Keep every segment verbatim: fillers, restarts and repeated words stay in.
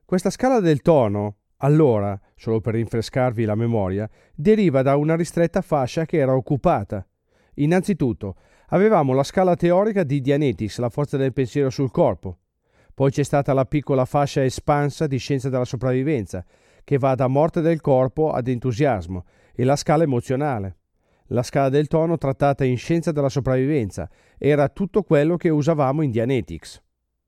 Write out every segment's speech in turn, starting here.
Questa scala del tono, allora, solo per rinfrescarvi la memoria, deriva da una ristretta fascia che era occupata. Innanzitutto, avevamo la scala teorica di Dianetics, la forza del pensiero sul corpo. Poi c'è stata la piccola fascia espansa di scienza della sopravvivenza, che va da morte del corpo ad entusiasmo, e la scala emozionale. La scala del tono trattata in scienza della sopravvivenza era tutto quello che usavamo in Dianetics.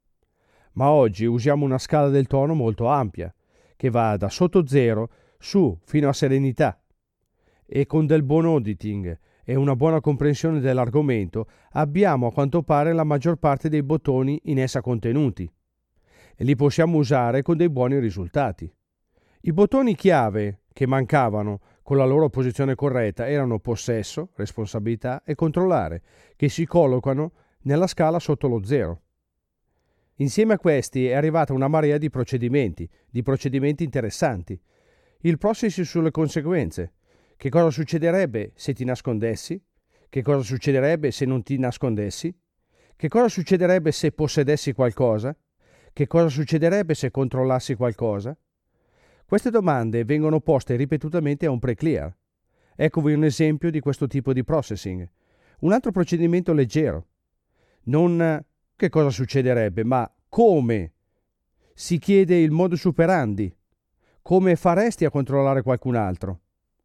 Ma oggi usiamo una scala del tono molto ampia, che va da sotto zero su fino a serenità. E con del buon auditing e una buona comprensione dell'argomento abbiamo a quanto pare la maggior parte dei bottoni in essa contenuti e li possiamo usare con dei buoni risultati. I bottoni chiave che mancavano con la loro posizione corretta erano possesso, responsabilità e controllare, che si collocano nella scala sotto lo zero. Insieme a questi è arrivata una marea di procedimenti, di procedimenti interessanti. Il processi sulle conseguenze. Che cosa succederebbe se ti nascondessi? Che cosa succederebbe se non ti nascondessi? Che cosa succederebbe se possedessi qualcosa? Che cosa succederebbe se controllassi qualcosa? Queste domande vengono poste ripetutamente a un pre-clear. Eccovi un esempio di questo tipo di processing. Un altro procedimento leggero. Non che cosa succederebbe, ma come. Si chiede il modus operandi. Come faresti a controllare qualcun altro?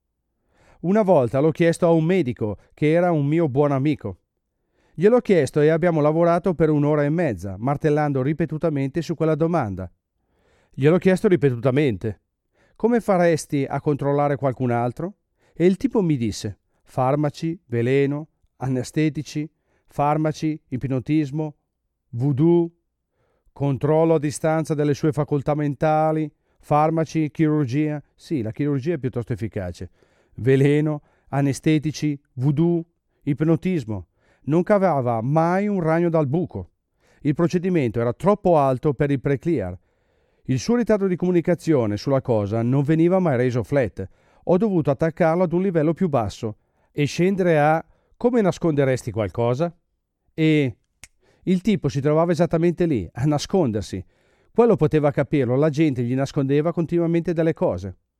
Una volta l'ho chiesto a un medico che era un mio buon amico. Gliel'ho chiesto e abbiamo lavorato per un'ora e mezza, martellando ripetutamente su quella domanda. Gliel'ho chiesto ripetutamente. Come faresti a controllare qualcun altro? E il tipo mi disse: farmaci, veleno, anestetici, farmaci, ipnotismo, voodoo, controllo a distanza delle sue facoltà mentali, farmaci, chirurgia. Sì, la chirurgia è piuttosto efficace. Veleno, anestetici, voodoo, ipnotismo. Non cavava mai un ragno dal buco. Il procedimento era troppo alto per il pre-clear. Il suo ritardo di comunicazione sulla cosa non veniva mai reso flat. Ho dovuto attaccarlo ad un livello più basso e scendere a come nasconderesti qualcosa? E il tipo si trovava esattamente lì, a nascondersi. Quello poteva capirlo, la gente gli nascondeva continuamente delle cose.